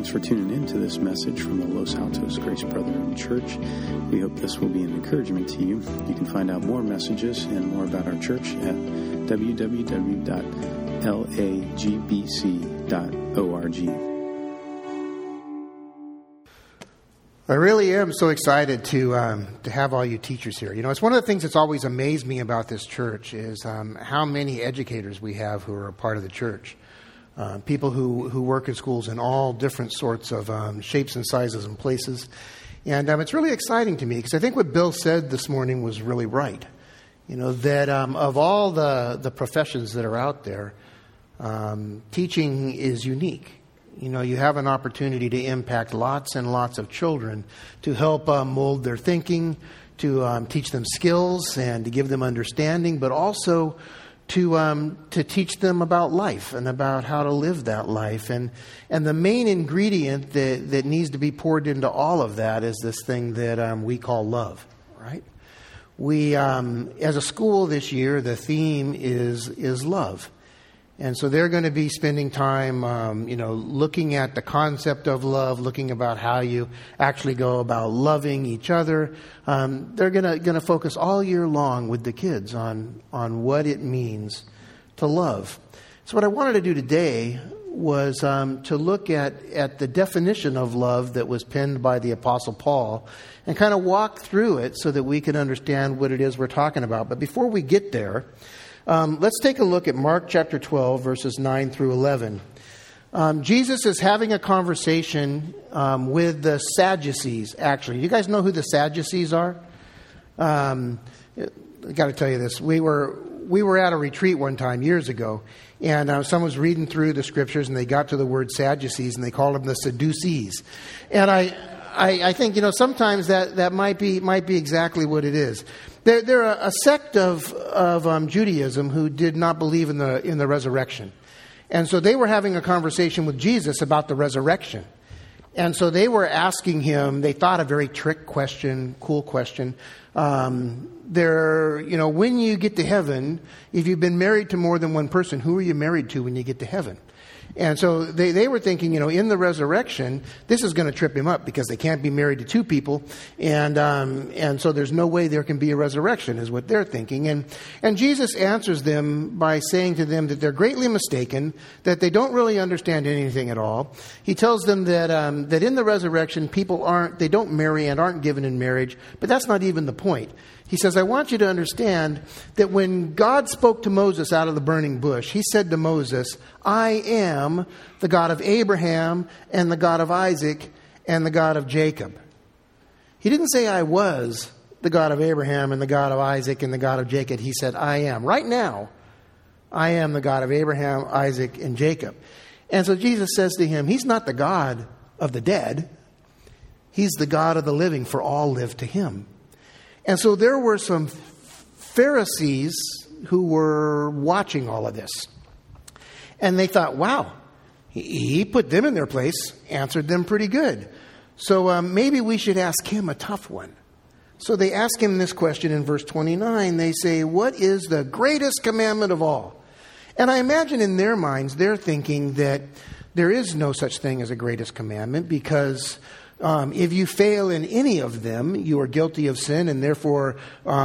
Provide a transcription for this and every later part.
Thanks for tuning in to this message from the Los Altos Grace Brotherhood Church. We hope this will be an encouragement to you. You can find out more messages and more about our church at www.lagbc.org. I really am so excited to have all you teachers here. You know, it's one of the things that's always amazed me about this church is how many educators we have who are a part of the church. People who work in schools in all different sorts of shapes and sizes and places. And it's really exciting to me because I think what Bill said this morning was really right. You know, that of all the professions that are out there, teaching is unique. You know, you have an opportunity to impact lots and lots of children to help mold their thinking, to teach them skills and to give them understanding, but also to teach them about life and about how to live that life. And the main ingredient that needs to be poured into all of that is this thing that we call love, right? We, as a school this year, the theme is love. And so they're going to be spending time, looking at the concept of love, looking about how you actually go about loving each other. They're going to focus all year long with the kids on what it means to love. So what I wanted to do today was to look at the definition of love that was penned by the Apostle Paul and kind of walk through it so that we can understand what it is we're talking about. But before we get there, let's take a look at Mark chapter 12, verses 9 through 11. Jesus is having a conversation with the Sadducees, actually. You guys know who the Sadducees are? I got to tell you this. We were at a retreat one time years ago, and someone was reading through the scriptures, and they got to the word Sadducees, and they called them the Sadducees. And I think, sometimes that might be exactly what it is. They're a sect of Judaism who did not believe in the resurrection. And so they were having a conversation with Jesus about the resurrection. And so they were asking him, they thought a very trick question, cool question. When you get to heaven, if you've been married to more than one person, who are you married to when you get to heaven? And so they were thinking, in the resurrection, this is going to trip him up because they can't be married to two people. And so there's no way there can be a resurrection is what they're thinking. And Jesus answers them by saying to them that they're greatly mistaken, that they don't really understand anything at all. He tells them that in the resurrection, they don't marry and aren't given in marriage, but that's not even the point. He says, I want you to understand that when God spoke to Moses out of the burning bush, he said to Moses, I am the God of Abraham and the God of Isaac and the God of Jacob. He didn't say I was the God of Abraham and the God of Isaac and the God of Jacob. He said, I am. Right now, I am the God of Abraham, Isaac, and Jacob. And so Jesus says to him, he's not the God of the dead. He's the God of the living, for all live to him. And so there were some Pharisees who were watching all of this. And they thought, wow, he put them in their place, answered them pretty good. So maybe we should ask him a tough one. So they ask him this question in verse 29. They say, what is the greatest commandment of all? And I imagine in their minds, they're thinking that there is no such thing as a greatest commandment because if you fail in any of them, you are guilty of sin and therefore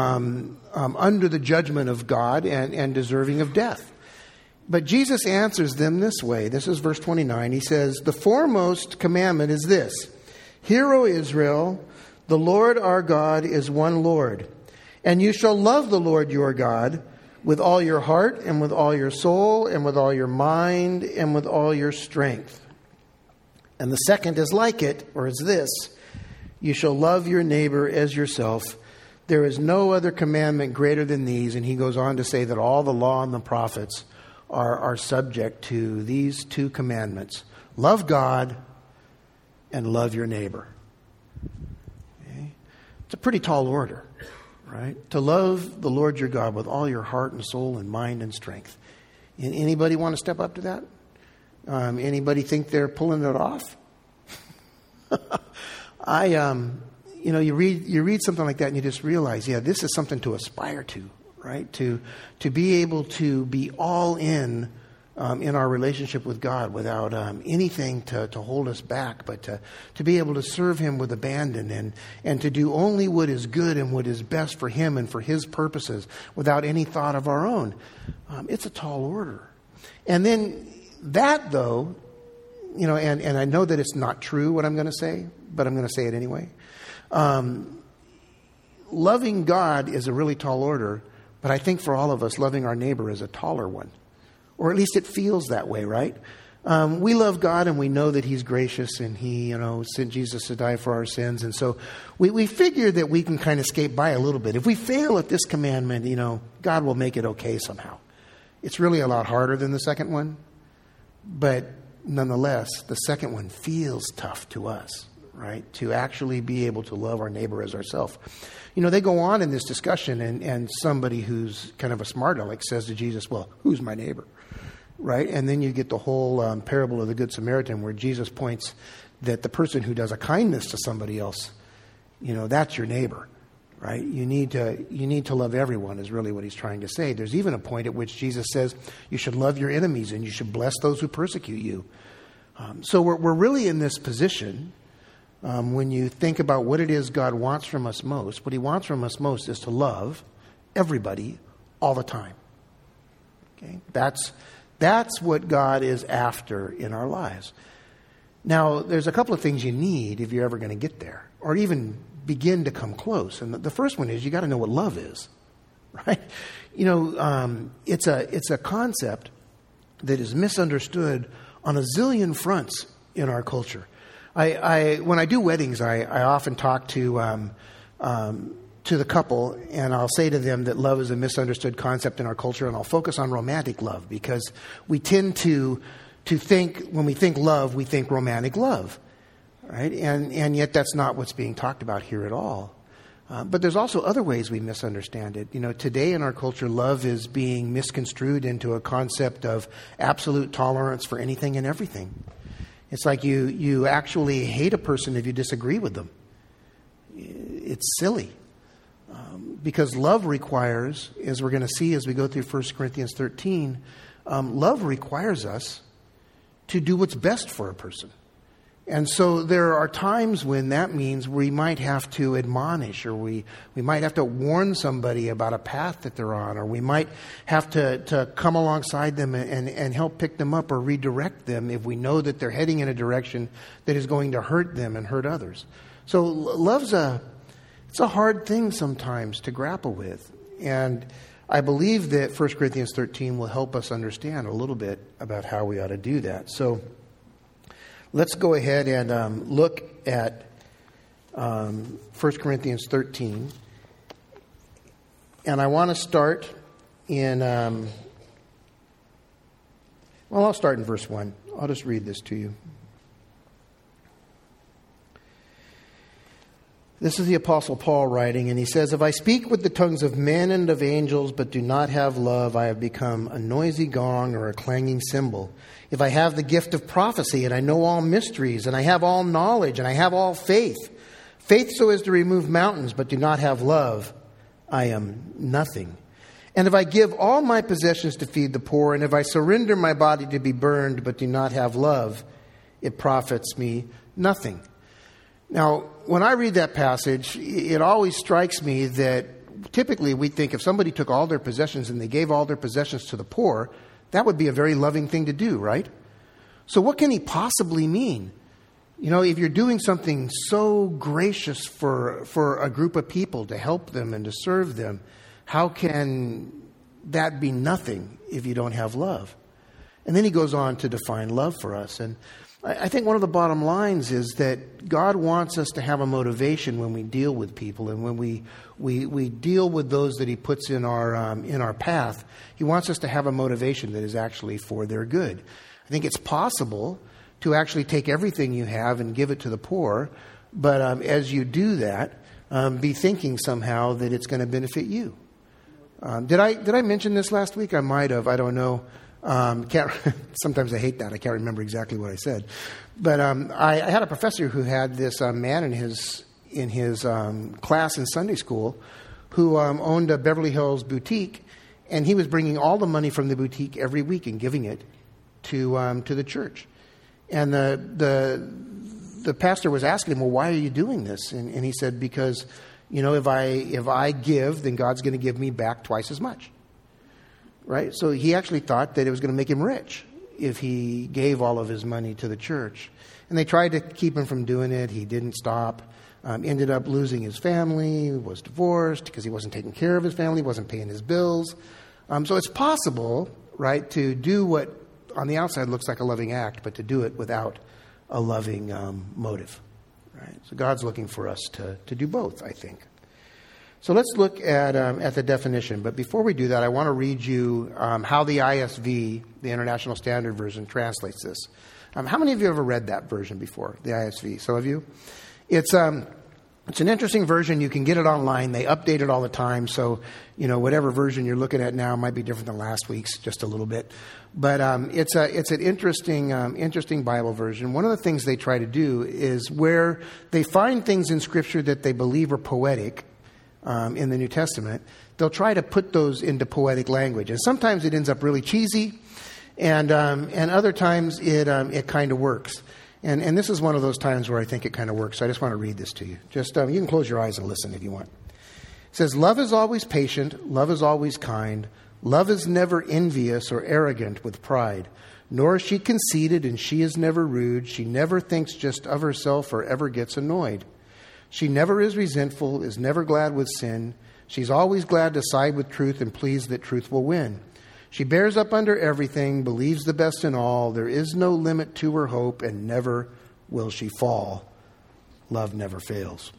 under the judgment of God and deserving of death. But Jesus answers them this way. This is verse 29. He says, the foremost commandment is this. Hear, O Israel, the Lord our God is one Lord. And you shall love the Lord your God with all your heart and with all your soul and with all your mind and with all your strength. And the second is like it, or is this, you shall love your neighbor as yourself. There is no other commandment greater than these. And he goes on to say that all the law and the prophets are subject to these two commandments. Love God and love your neighbor. Okay? It's a pretty tall order, right? To love the Lord your God with all your heart and soul and mind and strength. And anybody want to step up to that? Anybody think they're pulling it off? You read something like that and you just realize, this is something to aspire to, right? To be able to be all in in our relationship with God without anything to hold us back, but to be able to serve Him with abandon and to do only what is good and what is best for Him and for His purposes without any thought of our own. It's a tall order. And then that, though, and I know that it's not true what I'm going to say, but I'm going to say it anyway. Loving God is a really tall order, but I think for all of us, loving our neighbor is a taller one. Or at least it feels that way, right? We love God and we know that He's gracious and He, sent Jesus to die for our sins. And so we figure that we can kind of skate by a little bit. If we fail at this commandment, God will make it okay somehow. It's really a lot harder than the second one. But nonetheless, the second one feels tough to us, right? To actually be able to love our neighbor as ourselves. They go on in this discussion and somebody who's kind of a smart aleck says to Jesus, well, who's my neighbor? Right? And then you get the whole parable of the Good Samaritan where Jesus points that the person who does a kindness to somebody else, that's your neighbor, right? You need to love everyone is really what He's trying to say. There's even a point at which Jesus says you should love your enemies and you should bless those who persecute you. So we're really in this position when you think about what it is God wants from us most. What He wants from us most is to love everybody all the time. Okay? That's what God is after in our lives. Now, there's a couple of things you need if you're ever going to get there, or even begin to come close. And the first one is you got to know what love is, right? It's a concept that is misunderstood on a zillion fronts in our culture. When I do weddings, I often talk to the couple, and I'll say to them that love is a misunderstood concept in our culture, and I'll focus on romantic love because we tend to think, when we think love, we think romantic love, right? And yet that's not what's being talked about here at all. But there's also other ways we misunderstand it. Today in our culture, love is being misconstrued into a concept of absolute tolerance for anything and everything. It's like you actually hate a person if you disagree with them. It's silly. Because love requires, as we're going to see as we go through 1 Corinthians 13, love requires us to do what's best for a person. And so there are times when that means we might have to admonish, or we might have to warn somebody about a path that they're on, or we might have to come alongside them and help pick them up or redirect them if we know that they're heading in a direction that is going to hurt them and hurt others. So love's it's a hard thing sometimes to grapple with. And I believe that 1 Corinthians 13 will help us understand a little bit about how we ought to do that. So let's go ahead and look at 1 Corinthians 13. And I want to start in, I'll start in verse 1. I'll just read this to you. This is the Apostle Paul writing, and he says, "If I speak with the tongues of men and of angels, but do not have love, I have become a noisy gong or a clanging cymbal. If I have the gift of prophecy, and I know all mysteries, and I have all knowledge, and I have all faith so as to remove mountains, but do not have love, I am nothing. And if I give all my possessions to feed the poor, and if I surrender my body to be burned, but do not have love, it profits me nothing." Now, when I read that passage, it always strikes me that typically we think if somebody took all their possessions and they gave all their possessions to the poor, that would be a very loving thing to do, right? So what can he possibly mean? If you're doing something so gracious for a group of people to help them and to serve them, how can that be nothing if you don't have love? And then he goes on to define love for us. And I think one of the bottom lines is that God wants us to have a motivation when we deal with people and when we deal with those that He puts in our path. He wants us to have a motivation that is actually for their good. I think it's possible to actually take everything you have and give it to the poor, but as you do that, be thinking somehow that it's going to benefit you. Did I mention this last week? I might have. I don't know. Sometimes I hate that. I can't remember exactly what I said. But I had a professor who had this man in his class in Sunday school who owned a Beverly Hills boutique, and he was bringing all the money from the boutique every week and giving it to the church. And the pastor was asking him, well, why are you doing this? And he said, because, if I give, then God's going to give me back twice as much. Right? So he actually thought that it was going to make him rich if he gave all of his money to the church. And they tried to keep him from doing it. He didn't stop. Ended up losing his family, was divorced because he wasn't taking care of his family, wasn't paying his bills. So it's possible, right, to do what on the outside looks like a loving act, but to do it without a loving motive. Right? So God's looking for us to do both, I think. So let's look at the definition. But before we do that, I want to read you how the ISV, the International Standard Version, translates this. How many of you have ever read that version before, the ISV? Some of you? It's an interesting version. You can get it online. They update it all the time. So, whatever version you're looking at now might be different than last week's, just a little bit. But it's an interesting Bible version. One of the things they try to do is where they find things in Scripture that they believe are poetic in the New Testament, they'll try to put those into poetic language. And sometimes it ends up really cheesy, and other times it kind of works. And this is one of those times where I think it kind of works. So I just want to read this to you. Just you can close your eyes and listen if you want. It says, love is always patient. Love is always kind. Love is never envious or arrogant with pride. Nor is she conceited, and she is never rude. She never thinks just of herself or ever gets annoyed. She never is resentful, is never glad with sin. She's always glad to side with truth and pleased that truth will win. She bears up under everything, believes the best in all. There is no limit to her hope, and never will she fall. Love never fails.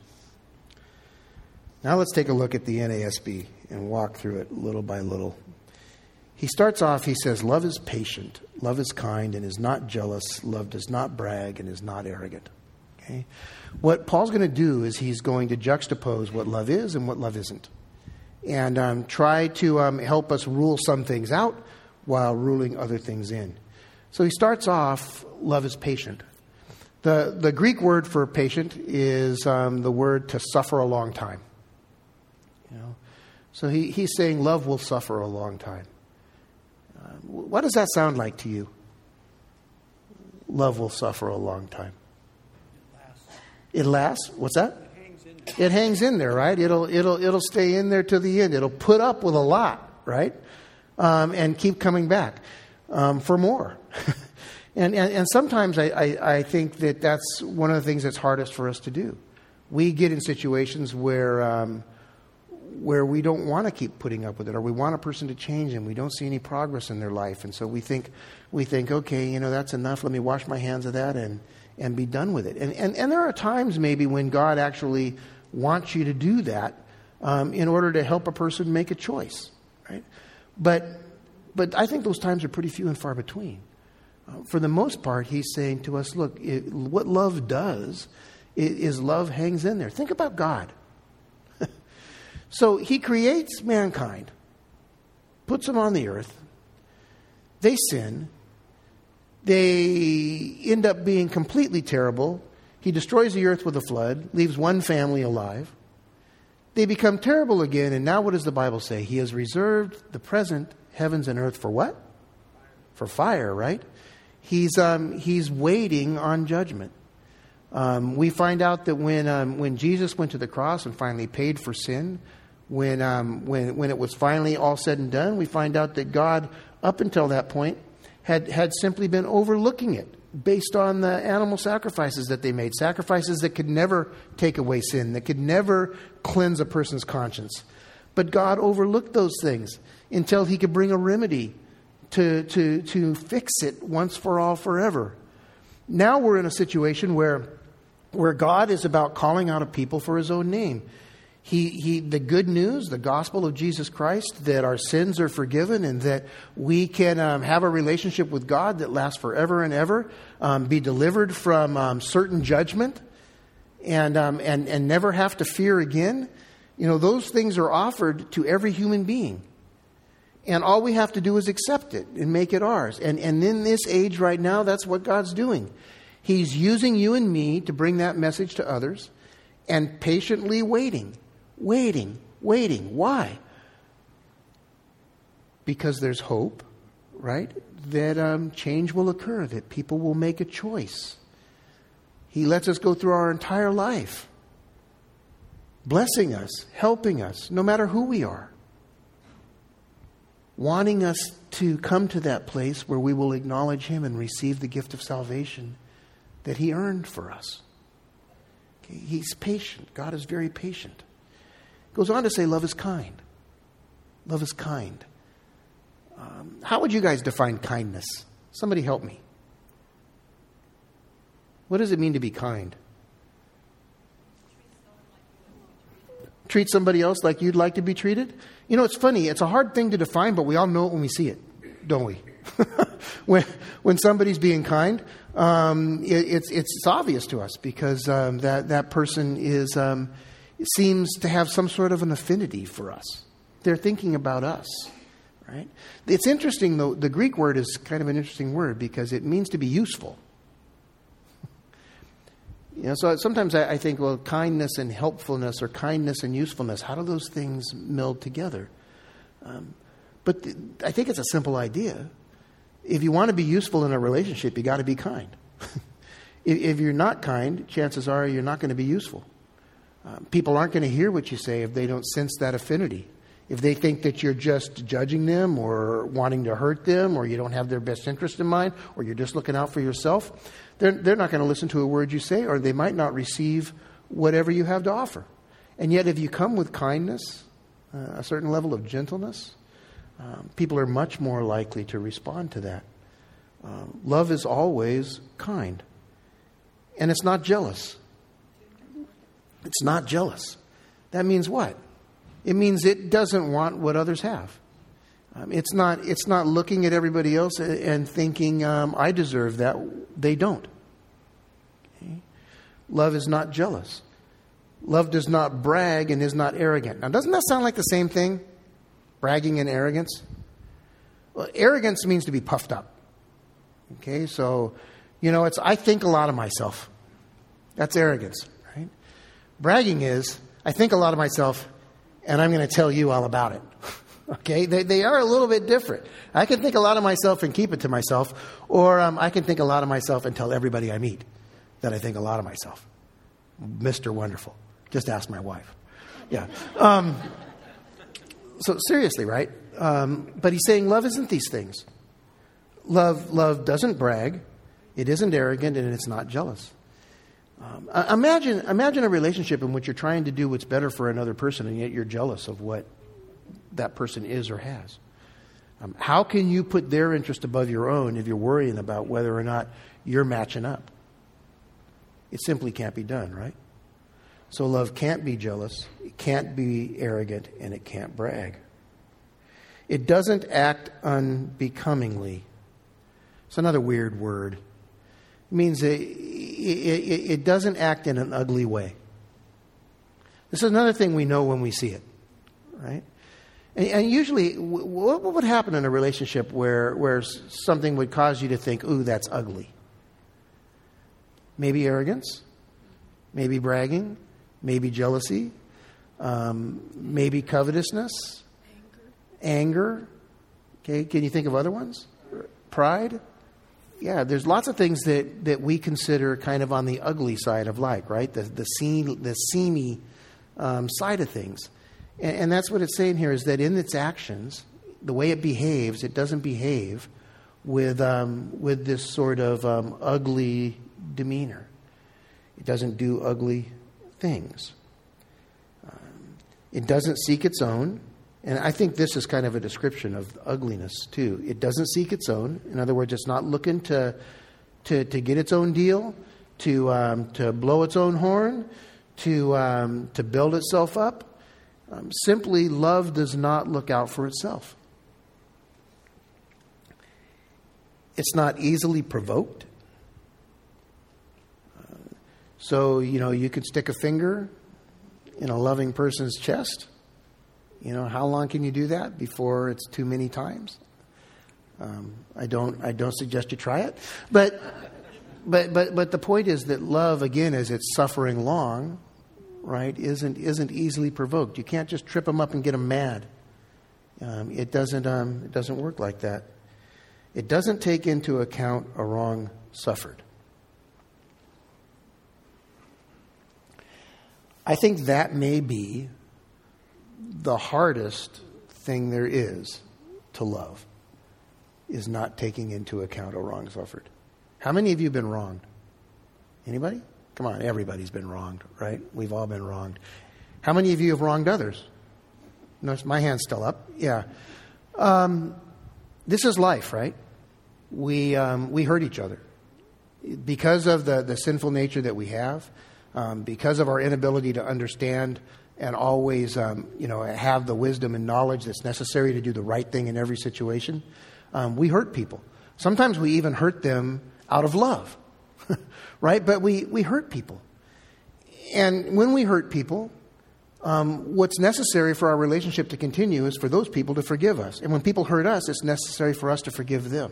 Now let's take a look at the NASB and walk through it little by little. He starts off, he says, love is patient, love is kind, and is not jealous. Love does not brag and is not arrogant. Okay? What Paul's going to do is he's going to juxtapose what love is and what love isn't. And try to help us rule some things out while ruling other things in. So he starts off, love is patient. The Greek word for patient is the word to suffer a long time. So he's saying love will suffer a long time. What does that sound like to you? Love will suffer a long time. It lasts? What's that? It hangs in there, right? It'll stay in there to the end. It'll put up with a lot, right? And keep coming back for more. and sometimes I think that that's one of the things that's hardest for us to do. We get in situations where we don't want to keep putting up with it, or we want a person to change and we don't see any progress in their life, and so we think, okay, that's enough. Let me wash my hands of that and be done with it. And there are times maybe when God actually wants you to do that in order to help a person make a choice, right? But I think those times are pretty few and far between. For the most part, he's saying to us, look, what love does is love hangs in there. Think about God. So he creates mankind, puts them on the earth. They sin. They end up being completely terrible. He destroys the earth with a flood, leaves one family alive. They become terrible again, and now what does the Bible say? He has reserved the present heavens and earth for what? For fire, right? He's waiting on judgment. We find out that when Jesus went to the cross and finally paid for sin, when it was finally all said and done, we find out that God, up until that point, had simply been overlooking it based on the animal sacrifices that they made, sacrifices that could never take away sin, that could never cleanse a person's conscience. But God overlooked those things until he could bring a remedy to fix it once for all forever. Now we're in a situation where God is about calling out a people for his own name. The good news, the gospel of Jesus Christ, that our sins are forgiven and that we can have a relationship with God that lasts forever and ever, be delivered from certain judgment, and never have to fear again. Those things are offered to every human being. And all we have to do is accept it and make it ours. And in this age right now, that's what God's doing. He's using you and me to bring that message to others and patiently waiting. Why? Because there's hope, right? that change will occur, that people will make a choice. He lets us go through our entire life, blessing us, helping us, no matter who we are, wanting us to come to that place where we will acknowledge Him and receive the gift of salvation that He earned for us. Okay? He's patient. God is very patient. Goes on to say love is kind. Love is kind. How would you guys define kindness? Somebody help me. What does it mean to be kind? Treat somebody else like you'd like to be treated? You know, it's funny. It's a hard thing to define, but we all know it when we see it, don't we? when somebody's being kind, it's obvious to us because that person seems to have some sort of an affinity for us. They're thinking about us, right? It's interesting, though. The Greek word is kind of an interesting word because it means to be useful. You know, so sometimes I think, well, kindness and helpfulness or kindness and usefulness, how do those things meld together? But I think it's a simple idea. If you want to be useful in a relationship, you got to be kind. If you're not kind, chances are you're not going to be useful. People aren't going to hear what you say if they don't sense that affinity. If they think that you're just judging them or wanting to hurt them or you don't have their best interest in mind or you're just looking out for yourself, they're not going to listen to a word you say, or they might not receive whatever you have to offer. And yet if you come with kindness, a certain level of gentleness, people are much more likely to respond to that. Love is always kind. And it's not jealous. It's not jealous. That means what? It means it doesn't want what others have. It's not looking at everybody else and thinking, I deserve that. They don't. Okay? Love is not jealous. Love does not brag and is not arrogant. Now, doesn't that sound like the same thing? Bragging and arrogance? Well, arrogance means to be puffed up. Okay, so, you know, I think a lot of myself. That's arrogance, right? Bragging is, I think a lot of myself, and I'm going to tell you all about it. Okay? They are a little bit different. I can think a lot of myself and keep it to myself, or I can think a lot of myself and tell everybody I meet that I think a lot of myself. Mr. Wonderful. Just ask my wife. Yeah. So seriously, right? But he's saying love isn't these things. Love doesn't brag. It isn't arrogant, and it's not jealous. Imagine a relationship in which you're trying to do what's better for another person, and yet you're jealous of what that person is or has. How can you put their interest above your own if you're worrying about whether or not you're matching up? It simply can't be done, right? So love can't be jealous, it can't be arrogant, and it can't brag. It doesn't act unbecomingly. It's another weird word. It means it doesn't act in an ugly way. This is another thing we know when we see it, right? And usually, what would happen in a relationship where something would cause you to think, ooh, that's ugly? Maybe arrogance, maybe bragging, maybe jealousy, maybe covetousness, anger. Okay, can you think of other ones? Pride. Yeah, there's lots of things that we consider kind of on the ugly side of life, right? The seamy side of things. And that's what it's saying here, is that in its actions, the way it behaves, it doesn't behave with this sort of ugly demeanor. It doesn't do ugly things. It doesn't seek its own. And I think this is kind of a description of ugliness, too. It doesn't seek its own. In other words, it's not looking to get its own deal, to blow its own horn, to build itself up. Simply, love does not look out for itself. It's not easily provoked. So, you could stick a finger in a loving person's chest. How long can you do that before it's too many times? I don't suggest you try it. But the point is that love, again, as it's suffering long, right, isn't easily provoked. You can't just trip them up and get them mad. It doesn't work like that. It doesn't take into account a wrong suffered. I think that may be the hardest thing there is to love, is not taking into account a wrong suffered. How many of you have been wronged? Anybody? Come on, everybody's been wronged, right? We've all been wronged. How many of you have wronged others? Notice my hand's still up. Yeah. This is life, right? We hurt each other. Because of the sinful nature that we have, because of our inability to understand and always have the wisdom and knowledge that's necessary to do the right thing in every situation, we hurt people. Sometimes we even hurt them out of love, right? But we hurt people. And when we hurt people, what's necessary for our relationship to continue is for those people to forgive us. And when people hurt us, it's necessary for us to forgive them.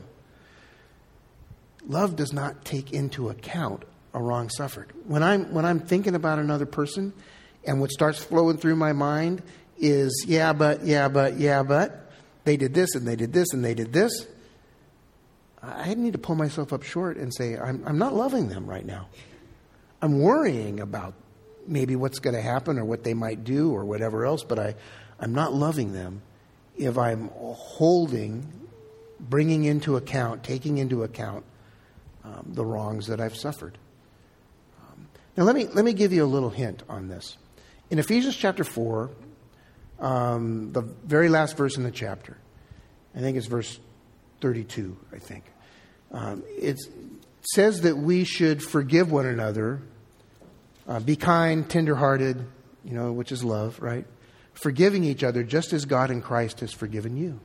Love does not take into account a wrong suffered. When I'm thinking about another person, and what starts flowing through my mind is, yeah, but, they did this, and they did this, and they did this, I need to pull myself up short and say, I'm not loving them right now. I'm worrying about maybe what's going to happen or what they might do or whatever else, but I'm not loving them if I'm bringing into account, taking into account the wrongs that I've suffered. Now let me give you a little hint on this. In Ephesians chapter 4, the very last verse in the chapter, I think it's verse 32, I think. It says that we should forgive one another, be kind, tenderhearted, which is love, right? Forgiving each other just as God in Christ has forgiven you.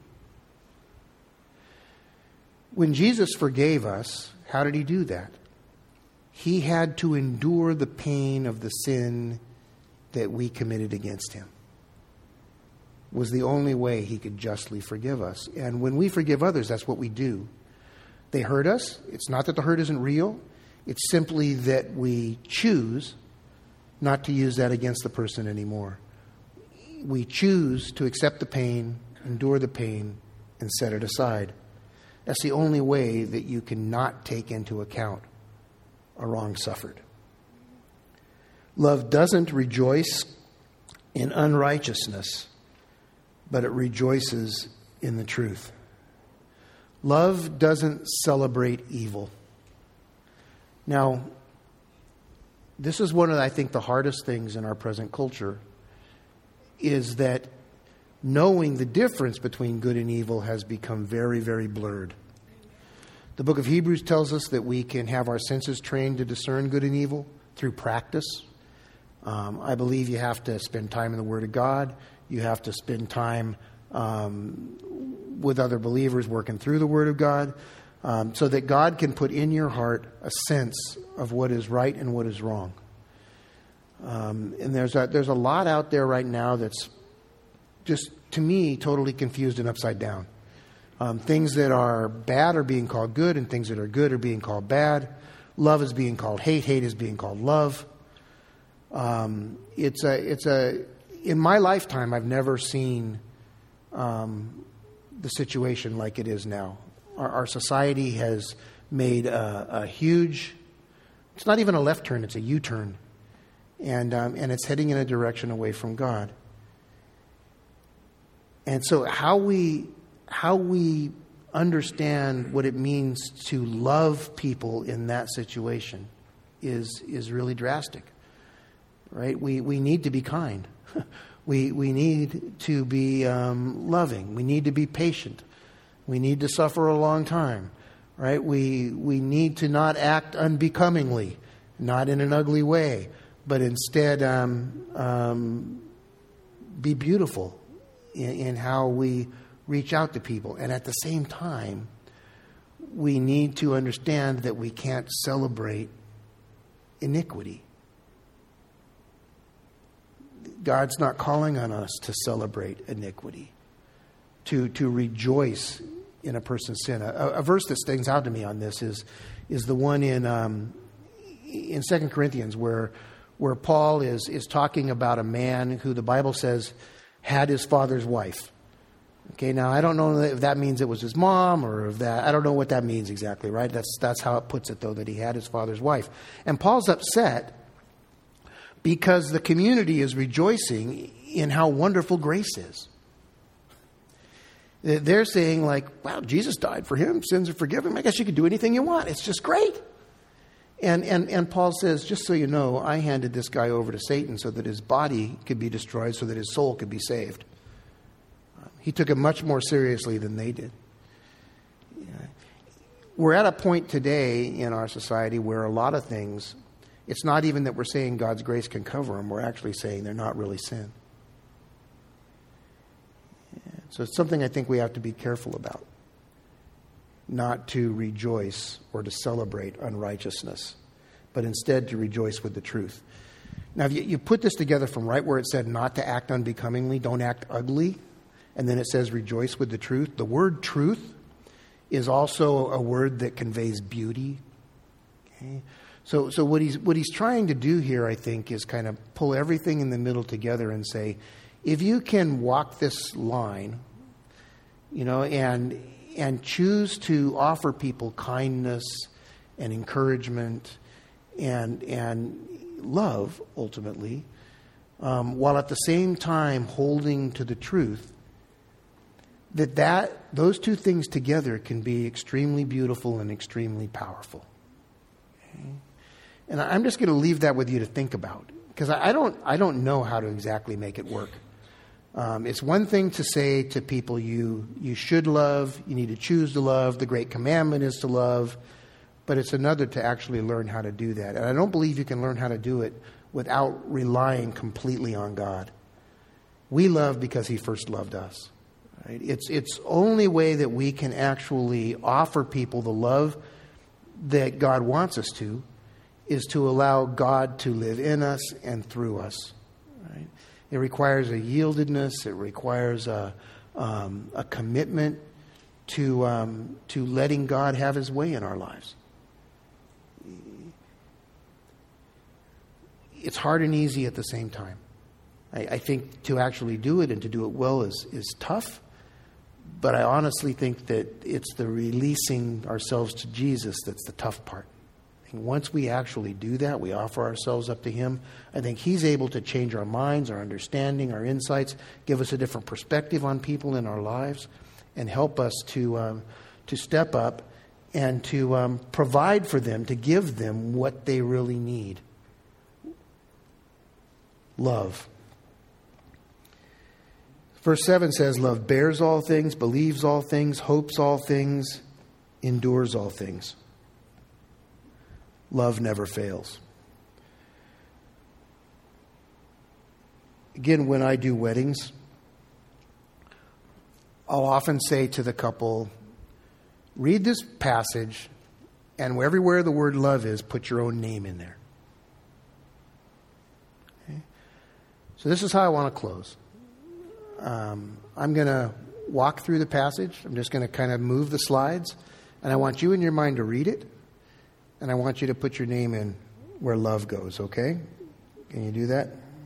When Jesus forgave us, how did he do that? He had to endure the pain of the sin that we committed against him. Was the only way he could justly forgive us. And when we forgive others, that's what we do. They hurt us. It's not that the hurt isn't real. It's simply that we choose not to use that against the person anymore. We choose to accept the pain, endure the pain, and set it aside. That's the only way that you cannot take into account a wrong suffered. Love doesn't rejoice in unrighteousness, but it rejoices in the truth. Love doesn't celebrate evil. Now, this is one of, I think, the hardest things in our present culture, is that knowing the difference between good and evil has become very, very blurred. The book of Hebrews tells us that we can have our senses trained to discern good and evil through practice. I believe you have to spend time in the Word of God. You have to spend time with other believers working through the Word of God, so that God can put in your heart a sense of what is right and what is wrong. And there's a lot out there right now that's just, to me, totally confused and upside down. Things that are bad are being called good, and things that are good are being called bad. Love is being called hate. Hate is being called love. In my lifetime, I've never seen the situation like it is now. Our society has made a huge, it's not even a left turn, it's a U-turn. And it's heading in a direction away from God. And so how we understand what it means to love people in that situation is really drastic. Right? We need to be kind. We need to be loving. We need to be patient. We need to suffer a long time. Right? We need to not act unbecomingly, not in an ugly way, but instead be beautiful in how we reach out to people. And at the same time, we need to understand that we can't celebrate iniquity. God's not calling on us to celebrate iniquity, to rejoice in a person's sin. A verse that stands out to me on this is the one in 2 Corinthians where Paul is talking about a man who the Bible says had his father's wife. Okay, now I don't know if that means it was his mom or if that, I don't know what that means exactly, right? That's how it puts it, though, that he had his father's wife. And Paul's upset because the community is rejoicing in how wonderful grace is. They're saying, like, wow, Jesus died for him, sins are forgiven. I guess you can do anything you want. It's just great. And Paul says, just so you know, I handed this guy over to Satan so that his body could be destroyed, so that his soul could be saved. He took it much more seriously than they did. We're at a point today in our society where a lot of things, it's not even that we're saying God's grace can cover them. We're actually saying they're not really sin. So it's something I think we have to be careful about. Not to rejoice or to celebrate unrighteousness, but instead to rejoice with the truth. Now, if you put this together from right where it said not to act unbecomingly, don't act ugly, and then it says rejoice with the truth. The word truth is also a word that conveys beauty. Okay? So what he's trying to do here, I think, is kind of pull everything in the middle together and say, if you can walk this line, and choose to offer people kindness and encouragement and love, ultimately, while at the same time holding to the truth, those two things together can be extremely beautiful and extremely powerful. Okay? And I'm just going to leave that with you to think about, because I don't know how to exactly make it work. It's one thing to say to people you should love, you need to choose to love, the great commandment is to love, but it's another to actually learn how to do that. And I don't believe you can learn how to do it without relying completely on God. We love because He first loved us. Right? It's only way that we can actually offer people the love that God wants us to is to allow God to live in us and through us. Right? It requires a yieldedness. It requires a commitment to letting God have His way in our lives. It's hard and easy at the same time. I think to actually do it and to do it well is tough. But I honestly think that it's the releasing ourselves to Jesus that's the tough part. And once we actually do that, we offer ourselves up to Him, I think He's able to change our minds, our understanding, our insights, give us a different perspective on people in our lives, and help us to step up and to provide for them, to give them what they really need. Love. Verse 7 says, love bears all things, believes all things, hopes all things, endures all things. Love never fails. Again, when I do weddings, I'll often say to the couple, read this passage, and everywhere the word love is, put your own name in there. Okay? So this is how I want to close. I'm going to walk through the passage. I'm just going to kind of move the slides. And I want you in your mind to read it. And I want you to put your name in where love goes, okay? Can you do that?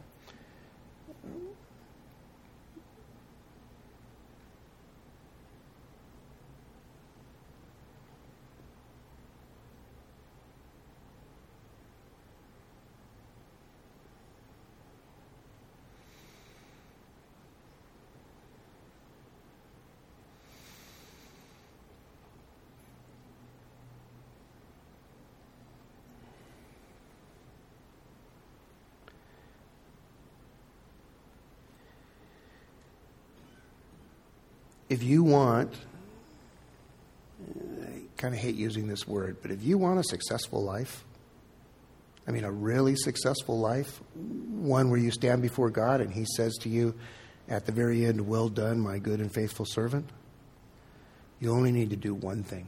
If you want, I kind of hate using this word, but if you want a successful life, I mean a really successful life, one where you stand before God and He says to you at the very end, well done, my good and faithful servant, you only need to do one thing,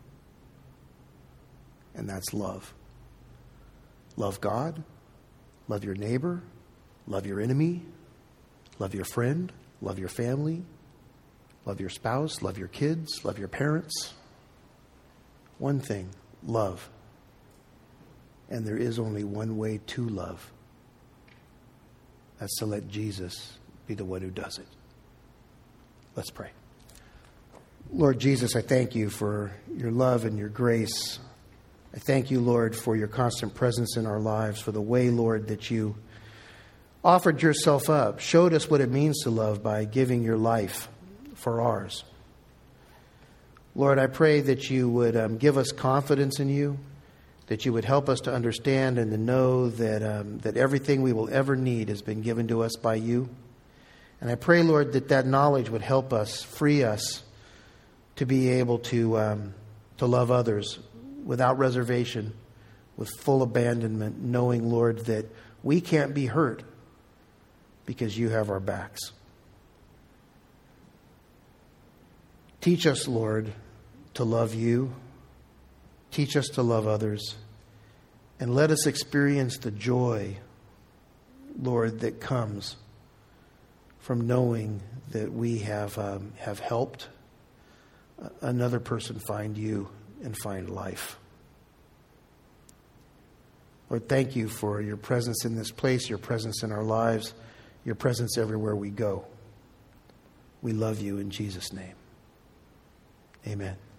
and that's love. Love God, love your neighbor, love your enemy, love your friend, love your family, love your spouse, love your kids, love your parents. One thing, love. And there is only one way to love. That's to let Jesus be the one who does it. Let's pray. Lord Jesus, I thank you for your love and your grace. I thank you, Lord, for your constant presence in our lives, for the way, Lord, that you offered yourself up, showed us what it means to love by giving your life for ours. Lord, I pray that you would give us confidence in you, that you would help us to understand and to know that everything we will ever need has been given to us by you. And I pray, Lord, that knowledge would help us, free us to be able to love others without reservation, with full abandonment, knowing, Lord, that we can't be hurt because you have our backs. Teach us, Lord, to love you. Teach us to love others. And let us experience the joy, Lord, that comes from knowing that we have helped another person find you and find life. Lord, thank you for your presence in this place, your presence in our lives, your presence everywhere we go. We love you in Jesus' name. Amen.